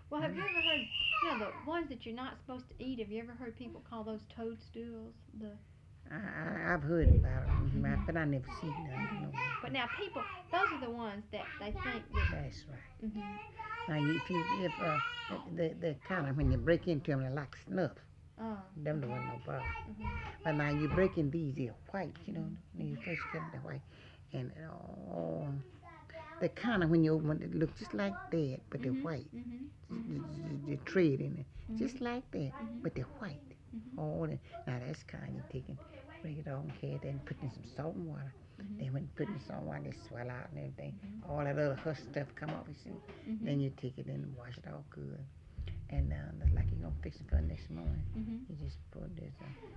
Well, have you ever heard, the ones that you're not supposed to eat? Have you ever heard people call those toadstools? I've heard about it, Hmm. but I never seen none. No. But now people, those are the ones that they think that. That's right. Hmm. Now, if the kind of when you break into them, they're like snuff. Oh. Them the one no problem. Hmm. But now you break in these, they're white. When you Hmm. first get them, they're white, and oh, the kind of when you open it, look just like that, but they're Hmm. white. Hmm. The thread in it, Hmm. just like that, Hmm. but they're white. Hmm. Oh, now that's kind you taking, break it off and carry it and put in some salt and water. Hmm. Then when you put in salt and water, they swell out and everything. Hmm. All that other hush stuff come off, you see. Hmm. Then you take it in and wash it off good. And that's like you're gonna fix it for the next morning. Hmm. You just put this,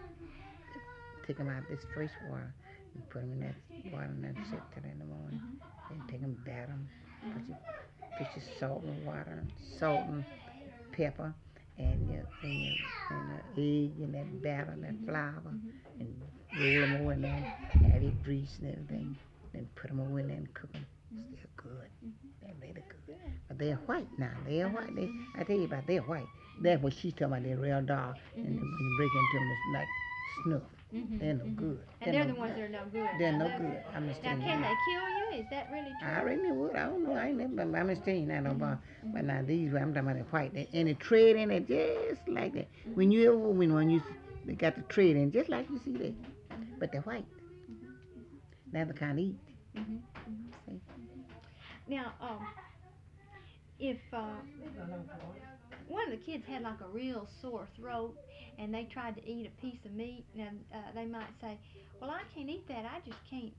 take them out this fresh water and put them in that water and then sit till in the morning. Hmm. Then take them, bat them, put Hmm. your, put your salt and water, salt and pepper, and the egg and that batter and that Hmm. flour, Hmm. and roll them over in there, have it grease and everything. Then put them over in there and cook them. Hmm. Still good. Hmm. They're really good. Good. But they're white now. They're Uh-huh. white. Hmm. I tell you about they're white. That's Hmm. what she's talking about. They're real dark. And Hmm. when you break into them, it's like snuff. Hmm. They're no Hmm. good. And they're the ones that are no good. They're Now no those. good. I'm just Now, telling can you. they kill you? Is that really I true? really would. I don't know. I ain't never. I'm just telling you that no Hmm. about. But Hmm. now these, I'm talking about the white. And the tread in it just like that. Hmm. When you ever when you they got the tread in just like you see there. Hmm. Hmm. But they're white. Hmm. Now the kind of eat. Hmm. Hmm. See? Hmm. Now, if one of the kids had like a real sore throat and they tried to eat a piece of meat, now they might say, "Well, I can't eat that. I just can't."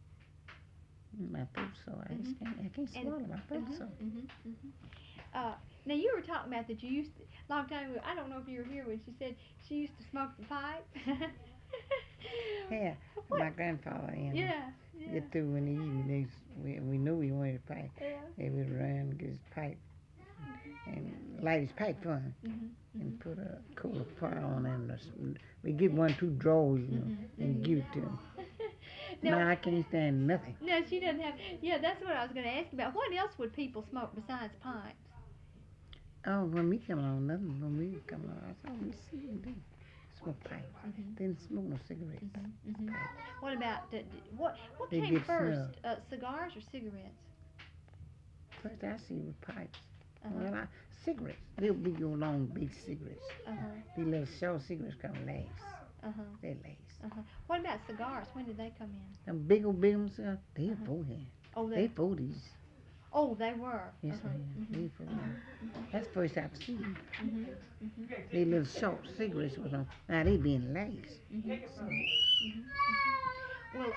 My throat so I Hmm. just can't. I can't And swallow my throat hmm. so. Hmm. Hmm. Uh, Now you were talking about that you used to, long time ago. I don't know if you were here when she said she used to smoke the pipe. Yeah, What? my grandfather Yeah, yeah, get through in the evening. We knew he wanted a pipe. yeah. They would run and get his pipe and light his pipe for him Mhm, and mhm, put a coal fire on and we get one two drawers, mhm, and mhm. give it to him. Now, Now I can't stand nothing. no, she doesn't have. Yeah, that's what I was going to ask about. What else would people smoke besides pipes? Oh, when we come along, nothing. When we come along, I said, we see you do smoke pipe. Mhm, Didn't smoke no cigarettes. mhm, mhm. Pipe. What about what They came get first, snubbed. cigars or cigarettes? First I see with pipes. Uh huh. Well, cigarettes. They'll be your long big cigarettes. Uh huh. These little short cigarettes come last. Uh huh. They last. Uh huh. What about cigars? When did they come in? Them big ones, they Uh huh. four hand. Oh, They 40s. they were. Yes, Uh huh. ma'am. Mhm. They 40s. Mhm. Mhm. That's the first I've seen. Mhm. Mhm. They little short cigarettes was on. Now they being last. Mhm. So, Mhm. Mhm. Mhm. Well,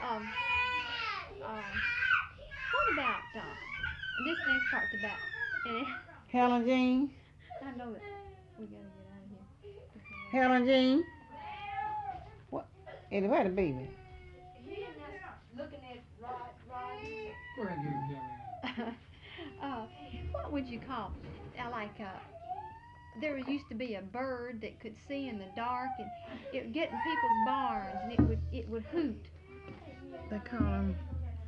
what about this next part's about? And Helen Jean, I know that we gotta get out of here. Helen Jean, what? Eddie, where the baby? Go ahead and give him uh, what would you call? Like there used to be a bird that could see in the dark, and it would get in people's barns, and it would hoot. They call them.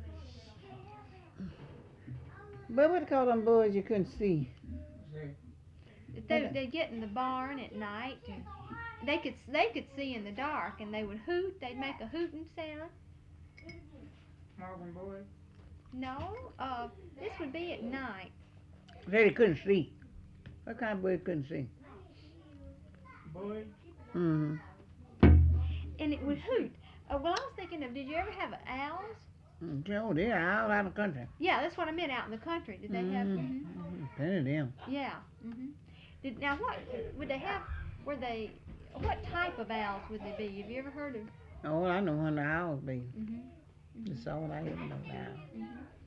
But what they call them boys you couldn't see? Say, What They'd get in the barn at night, and they could see in the dark, and they would hoot. They'd make a hooting sound. Marvin Boy, No, this would be at night. They couldn't see. What kind of boy couldn't see? Boy, Mm-hmm. And it would hoot. Well, I was thinking of, did you ever have owls? Oh, they're all out of the country. Yeah, that's what I meant. Out in the country, did they have? Hmm. Mm-hmm. Plenty of them. Yeah. Hmm. Now what would they have? Were they? What type of owls would they be? Have you ever heard of? All I know when the owls be. Hmm. Hmm. That's all I ever know now. Hmm.